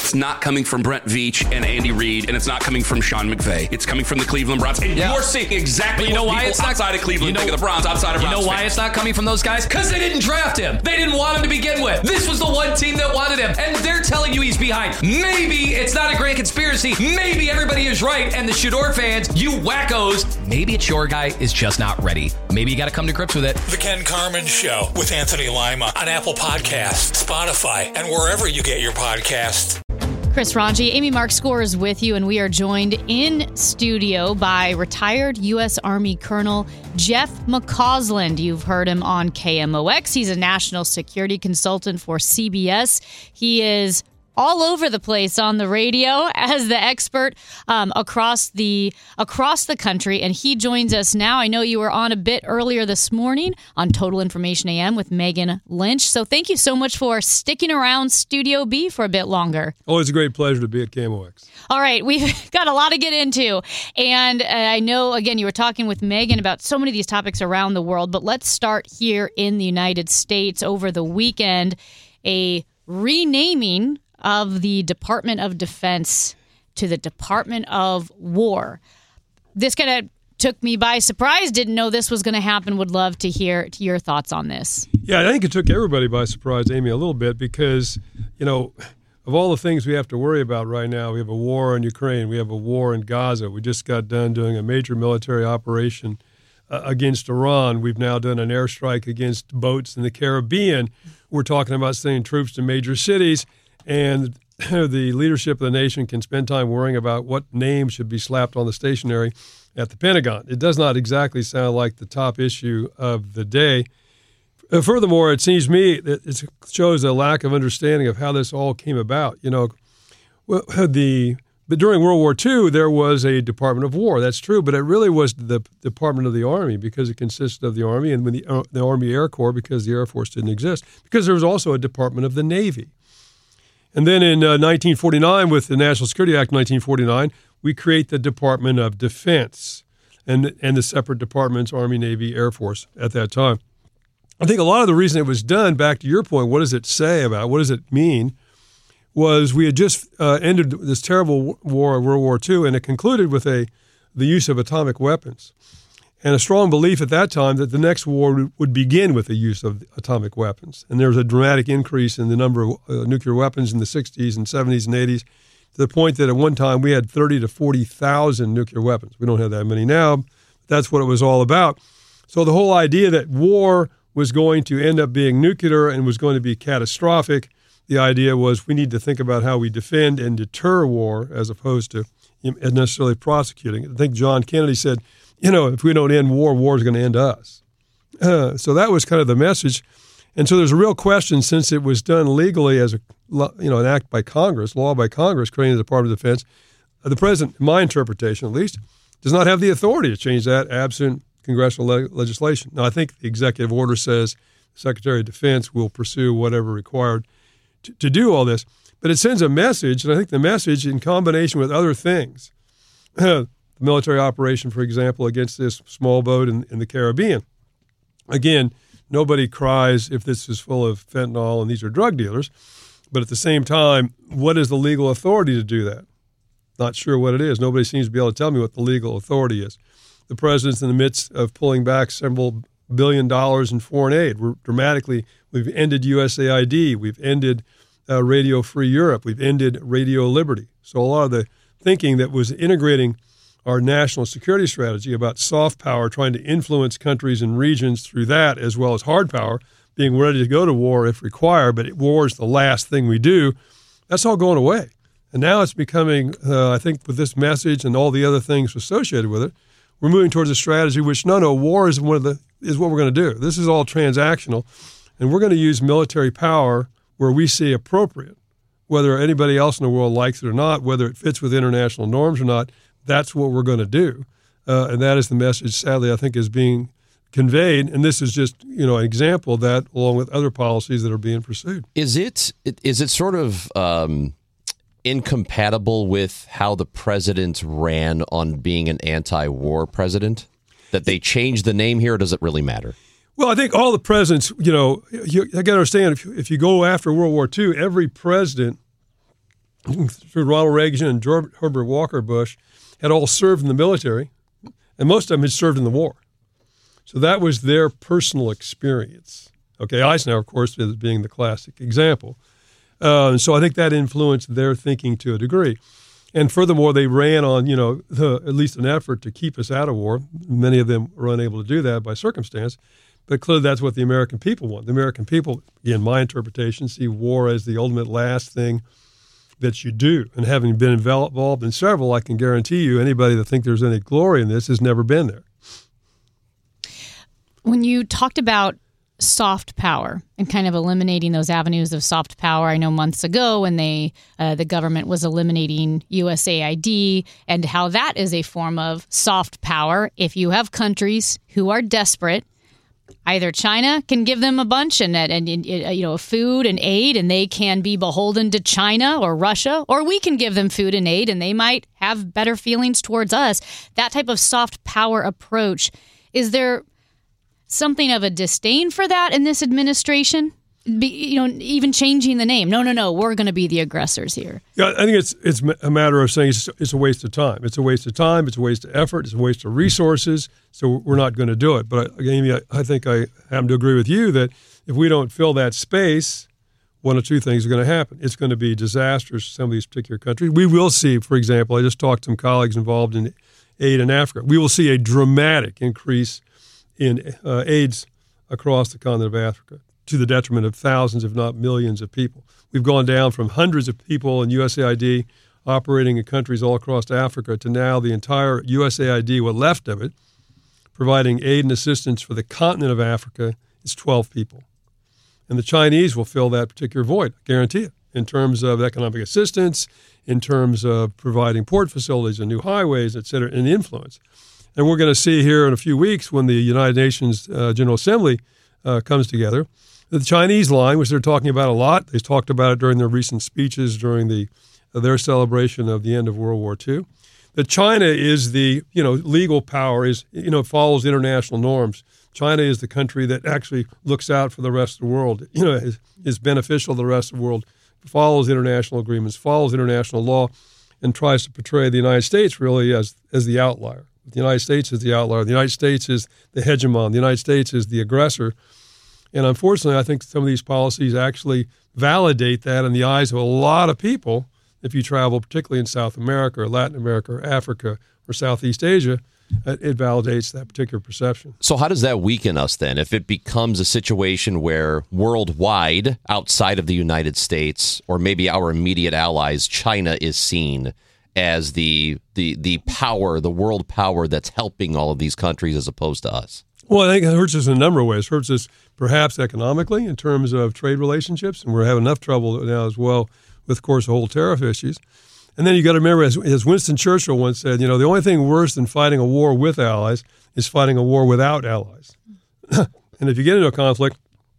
it's not coming from Brent Veach and Andy Reid, and it's not coming from Sean McVay. It's coming from the Cleveland Browns. And you're seeing exactly what people outside of Cleveland think of the Browns, outside of Browns. You know why it's not coming from those guys? Because they didn't draft him. They didn't want him to begin with. This was the one team that wanted him, and they're telling you he's behind. Maybe it's not a grand conspiracy. Maybe everybody is right, and the Shador fans, you wackos, maybe it's your guy is just not ready. Maybe you got to come to grips with it. The Ken Carman Show with Anthony Lima on Apple Podcasts, Spotify, and wherever you get your podcasts. Chris Ranji, Amy Mark Scores with you, and we are joined in studio by retired U.S. Army Colonel Jeff McCausland. You've heard him on KMOX. He's a national security consultant for CBS. He is all over the place on the radio as the expert across the country, and he joins us now. I know you were on a bit earlier this morning on Total Information AM with Megan Lynch, so thank you so much for sticking around Studio B for a bit longer. Oh, it's a great pleasure to be at KMOX. All right, we've got a lot to get into, and I know, again, you were talking with Megan about so many of these topics around the world, but let's start here in the United States. Over the weekend, a renaming of the Department of Defense to the Department of War. This kind of took me by surprise. Didn't know this was going to happen. Would love to hear your thoughts on this. Yeah, I think it took everybody by surprise, Amy, a little bit because, of all the things we have to worry about right now, we have a war in Ukraine. We have a war in Gaza. We just got done doing a major military operation against Iran. We've now done an airstrike against boats in the Caribbean. We're talking about sending troops to major cities. And the leadership of the nation can spend time worrying about what name should be slapped on the stationery at the Pentagon. It does not exactly sound like the top issue of the day. Furthermore, it seems to me that it shows a lack of understanding of how this all came about. But during World War II, there was a Department of War. That's true, but it really was the Department of the Army because it consisted of the Army and the Army Air Corps because the Air Force didn't exist. Because there was also a Department of the Navy. And then in 1949, with the National Security Act of 1949, we create the Department of Defense and the separate departments, Army, Navy, Air Force at that time. I think a lot of the reason it was done, back to your point, what does it say about it? What does it mean, was we had just ended this terrible war of World War II, and it concluded with the use of atomic weapons. And a strong belief at that time that the next war would begin with the use of atomic weapons. And there was a dramatic increase in the number of nuclear weapons in the 60s and 70s and 80s to the point that at one time we had 30 to 40,000 nuclear weapons. We don't have that many now, but that's what it was all about. So the whole idea that war was going to end up being nuclear and was going to be catastrophic, the idea was we need to think about how we defend and deter war as opposed to necessarily prosecuting it. I think John Kennedy said, if we don't end war, war is going to end us. So that was kind of the message. And so there's a real question, since it was done legally as an act by Congress, law by Congress, creating the Department of Defense, the president, in my interpretation at least, does not have the authority to change that absent congressional legislation. Now, I think the executive order says the Secretary of Defense will pursue whatever required to do all this. But it sends a message, and I think the message, in combination with other things, the military operation, for example, against this small boat in the Caribbean. Again, nobody cries if this is full of fentanyl and these are drug dealers. But at the same time, what is the legal authority to do that? Not sure what it is. Nobody seems to be able to tell me what the legal authority is. The president's in the midst of pulling back several $1 billion in foreign aid. We've ended USAID. We've ended Radio Free Europe. We've ended Radio Liberty. So a lot of the thinking that was integrating our national security strategy about soft power, trying to influence countries and regions through that, as well as hard power, being ready to go to war if required, but war is the last thing we do, that's all going away. And now it's becoming, I think with this message and all the other things associated with it, we're moving towards a strategy which, war is what we're going to do. This is all transactional, and we're going to use military power where we see appropriate, whether anybody else in the world likes it or not, whether it fits with international norms or not. That's what we're going to do. And that is the message, sadly, I think is being conveyed. And this is just, an example of that, along with other policies that are being pursued. Is it sort of incompatible with how the president ran on being an anti-war president? That they changed the name here, or does it really matter? Well, I think all the presidents, I got to understand, if you go after World War II, every president through Ronald Reagan and Herbert Walker Bush, had all served in the military, and most of them had served in the war. So that was their personal experience. Okay, Eisenhower, of course, is being the classic example. So I think that influenced their thinking to a degree. And furthermore, they ran on, at least an effort to keep us out of war. Many of them were unable to do that by circumstance. But clearly that's what the American people want. The American people, again, my interpretation, see war as the ultimate last thing that you do. And having been involved in several, I can guarantee you anybody that thinks there's any glory in this has never been there. When you talked about soft power and kind of eliminating those avenues of soft power, I know months ago when the government was eliminating USAID and how that is a form of soft power. If you have countries who are desperate, either China can give them a bunch and food and aid, and they can be beholden to China or Russia, or we can give them food and aid, and they might have better feelings towards us. That type of soft power approach, is there something of a disdain for that in this administration? Even changing the name. No, we're going to be the aggressors here. Yeah, I think it's a matter of saying it's a waste of time. It's a waste of time. It's a waste of effort. It's a waste of resources. So we're not going to do it. But Amy, I think I happen to agree with you that if we don't fill that space, one of two things are going to happen. It's going to be disastrous for some of these particular countries. We will see, for example, I just talked to some colleagues involved in aid in Africa. We will see a dramatic increase in AIDS across the continent of Africa, to the detriment of thousands, if not millions of people. We've gone down from hundreds of people in USAID operating in countries all across Africa to now the entire USAID, what left of it, providing aid and assistance for the continent of Africa is 12 people. And the Chinese will fill that particular void, I guarantee it, in terms of economic assistance, in terms of providing port facilities and new highways, et cetera, and influence. And we're going to see here in a few weeks when the United Nations General Assembly comes together, the Chinese line, which they're talking about a lot, they talked about it during their recent speeches during their celebration of the end of World War II, that China is the legal power, follows international norms. China is the country that actually looks out for the rest of the world, is beneficial to the rest of the world, follows international agreements, follows international law, and tries to portray the United States really as the outlier. The United States is the outlier. The United States is the hegemon. The United States is the aggressor. And unfortunately, I think some of these policies actually validate that in the eyes of a lot of people. If you travel, particularly in South America or Latin America or Africa or Southeast Asia, it validates that particular perception. So how does that weaken us then? If it becomes a situation where worldwide, outside of the United States, or maybe our immediate allies, China is seen as the power, the world power that's helping all of these countries as opposed to us? Well, I think it hurts us in a number of ways. It hurts us perhaps economically in terms of trade relationships, and we're having enough trouble now as well with, of course, the whole tariff issues. And then you got to remember, as Winston Churchill once said, the only thing worse than fighting a war with allies is fighting a war without allies. And if you get into a conflict,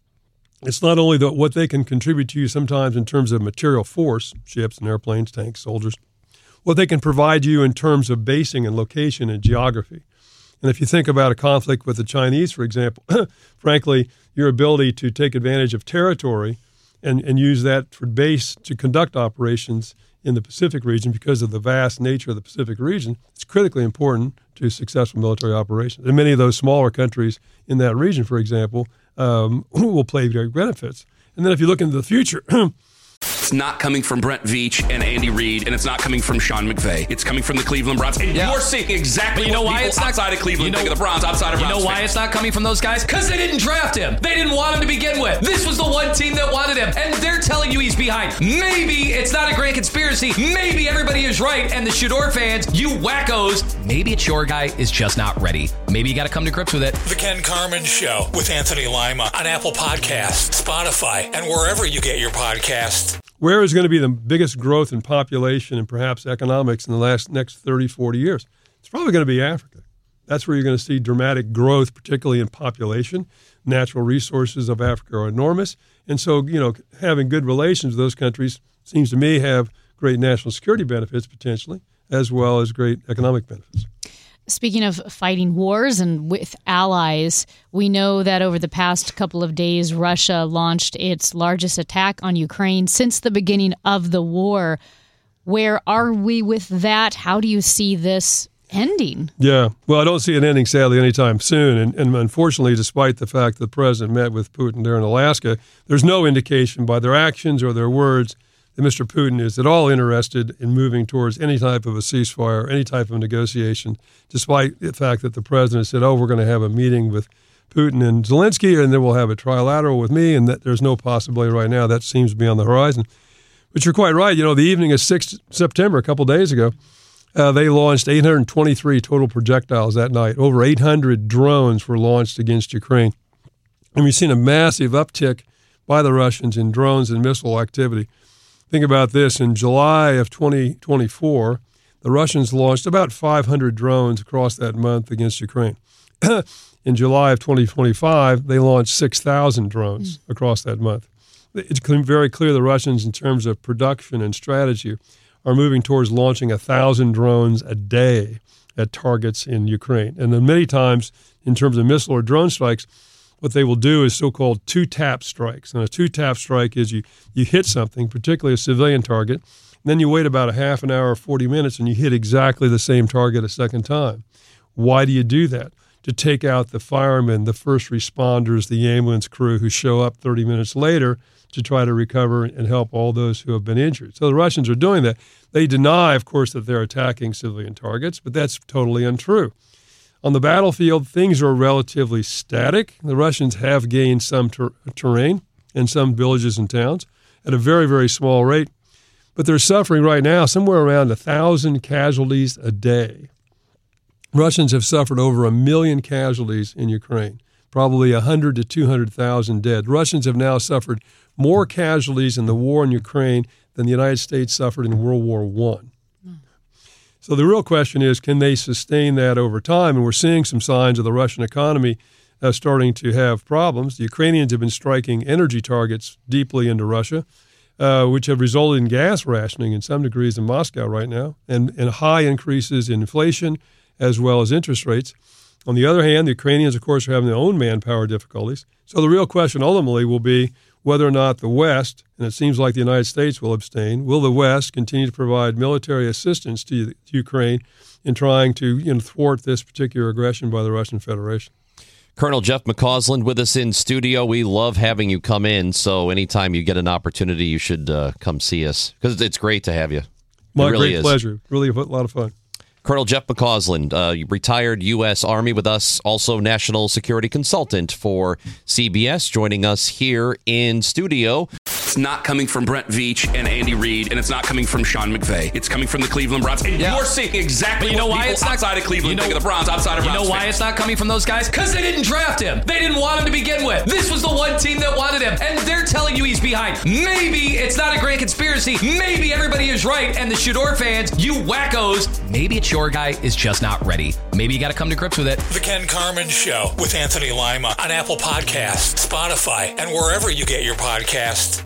it's not only what they can contribute to you sometimes in terms of material force, ships and airplanes, tanks, soldiers, what they can provide you in terms of basing and location and geography. And if you think about a conflict with the Chinese, for example, frankly, your ability to take advantage of territory and use that for base to conduct operations in the Pacific region because of the vast nature of the Pacific region, it's critically important to successful military operations. And many of those smaller countries in that region, for example, will play great benefits. And then if you look into the future, It's not coming from Brent Veach and Andy Reid, and it's not coming from Sean McVay. It's coming from the Cleveland Browns. And you're seeing exactly what people it's outside of Cleveland think of the Browns, outside of Browns. You know why it's not coming from those guys? Because they didn't draft him. They didn't want him to begin with. This was the one team that wanted him, and they're telling you he's behind. Maybe it's not a grand conspiracy. Maybe everybody is right, and the Shador fans, you wackos, maybe it's your guy is just not ready. Maybe you got to come to grips with it. The Ken Carman Show with Anthony Lima on Apple Podcasts, Spotify, and wherever you get your podcasts. Where is going to be the biggest growth in population and perhaps economics in the next 30, 40 years? It's probably going to be Africa. That's where you're going to see dramatic growth, particularly in population. Natural resources of Africa are enormous. And so, having good relations with those countries seems to me have great national security benefits potentially, as well as great economic benefits. Speaking of fighting wars and with allies, we know that over the past couple of days, Russia launched its largest attack on Ukraine since the beginning of the war. Where are we with that? How do you see this ending? Yeah, well, I don't see it ending, sadly, anytime soon. And unfortunately, despite the fact that the president met with Putin there in Alaska, there's no indication by their actions or their words that Mr. Putin is at all interested in moving towards any type of a ceasefire, any type of negotiation, despite the fact that the president said, we're going to have a meeting with Putin and Zelensky, and then we'll have a trilateral with me, and that there's no possibility right now. That seems to be on the horizon. But you're quite right. The evening of 6th September, a couple days ago, they launched 823 total projectiles that night. Over 800 drones were launched against Ukraine. And we've seen a massive uptick by the Russians in drones and missile activity. Think about this. In July of 2024, the Russians launched about 500 drones across that month against Ukraine. In July of 2025, they launched 6,000 drones across that month. It's very clear the Russians, in terms of production and strategy, are moving towards launching 1,000 drones a day at targets in Ukraine. And then many times, in terms of missile or drone strikes, what they will do is so-called two-tap strikes. And a two-tap strike is you hit something, particularly a civilian target, and then you wait about a half an hour or 40 minutes and you hit exactly the same target a second time. Why do you do that? To take out the firemen, the first responders, the ambulance crew who show up 30 minutes later to try to recover and help all those who have been injured. So the Russians are doing that. They deny, of course, that they're attacking civilian targets, but that's totally untrue. On the battlefield, things are relatively static. The Russians have gained some terrain in some villages and towns at a very, very small rate, but they're suffering right now somewhere around 1,000 casualties a day. Russians have suffered over 1 million casualties in Ukraine, probably 100 to 200,000 dead. Russians have now suffered more casualties in the war in Ukraine than the United States suffered in World War I. So the real question is, can they sustain that over time? And we're seeing some signs of the Russian economy starting to have problems. The Ukrainians have been striking energy targets deeply into Russia, which have resulted in gas rationing in some degrees in Moscow right now, and high increases in inflation as well as interest rates. On the other hand, the Ukrainians, of course, are having their own manpower difficulties. So the real question ultimately will be whether or not the West, and it seems like the United States will abstain, will the West continue to provide military assistance to Ukraine in trying to thwart this particular aggression by the Russian Federation? Colonel Jeff McCausland with us in studio. We love having you come in, so anytime you get an opportunity, you should come see us, because it's great to have you. My great pleasure. Really a lot of fun. Colonel Jeff McCausland, retired U.S. Army with us, also national security consultant for CBS, joining us here in studio. It's not coming from Brent Veach and Andy Reid, and it's not coming from Sean McVay. It's coming from the Cleveland Browns. And you're seeing exactly what people outside of Cleveland think of the Browns, outside of Browns. You know why it's not coming from those guys? Because they didn't draft him. They didn't want him to begin with. This was the one team that wanted him, and they're telling you he's behind. Maybe it's not a grand conspiracy. Maybe everybody is right, and the Shador fans, you wackos, maybe it's your guy is just not ready. Maybe you got to come to grips with it. The Ken Carman Show with Anthony Lima on Apple Podcasts, Spotify, and wherever you get your podcasts.